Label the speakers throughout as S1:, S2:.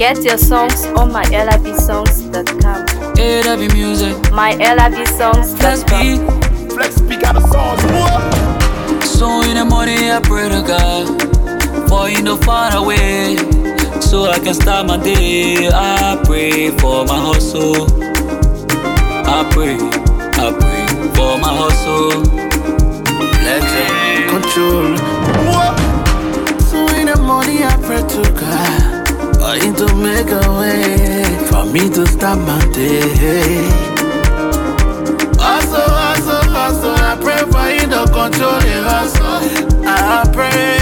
S1: Get your songs on mylabsongs.com.
S2: AW music.
S1: mylabsongs.com.
S3: Flex speak out of songs.
S2: So in the morning I pray to God for you to far away, so I can start my day. I pray for my hustle. I pray for my hustle. Let's
S3: Control. So in the morning I pray to God for him to make a way for me to start my day. Also, I pray for him to control the hustle. I pray.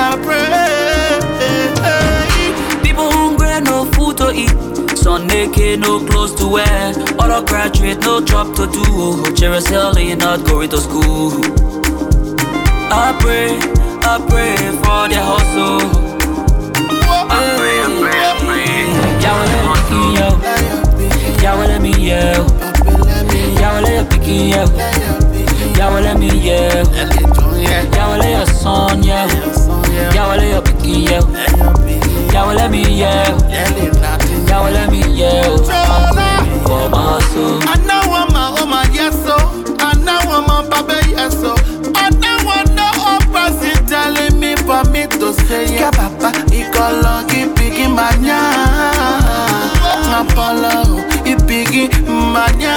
S2: People hungry, no food to eat. Son naked, no clothes to wear. All a graduate, no job to do. Jerusalem not going to school. I pray for their hustle. I pray. Yahweh let me yell. Yahweh let me yell. Yahweh let me yell. Yahweh let your son yell. Yahweh let your picky yell. Yahweh let me yell. Yahweh let me yell. I pray for my hustle.
S3: I know I'm a yes so. I know I'm a baby yes so. I know I'm no person telling me for me to say yeah. Papa, ikolo ipigi manya. Apollo ipigi manya.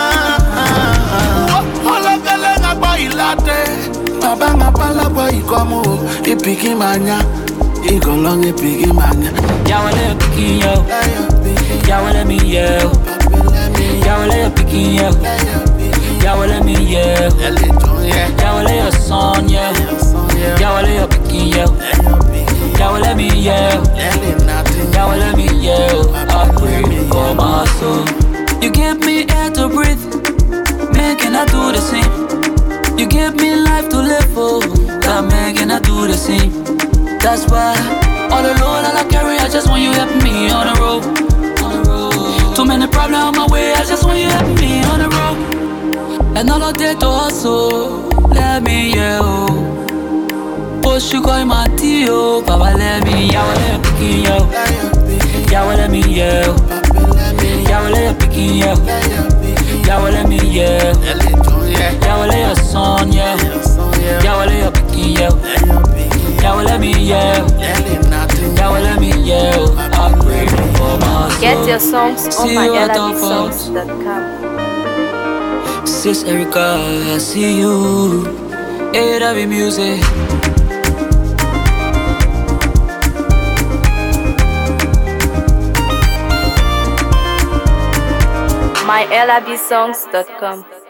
S3: Ola kale ngapa ilate. Baba ngapala kwa ikomo ipigi manya. Ikolo ipigi manya.
S2: Yahweh let picky yell. Yahweh let me yell. Yahweh let your picky yell. Yahweh let me yell. Yahweh let your son yell. Yahweh let your picky yell. Yahweh let me yell. Yahweh let me yell. I pray for my soul. You give me air to breathe, man, can I do the same? You give me life to live for, God, man, can I do the same? That's why all the load that I carry, I just want you help me on the road. Too many problems on my way, I just want you help me on the road. And all of that to hustle, let me yell. Push you going my deal, Baba let me, Yahweh let me pick yell. Yahweh let me yell. Yahweh let your picky yell. Yahweh let me yell. Yahweh let your son yell. Yahweh let your picky yell. Yahweh let me yell. Yahweh let me yell. I pray for my soul.
S1: Get your songs on mylabsongs.com.
S2: Sis Erica, I see you. AW music.
S1: mylabsongs.com.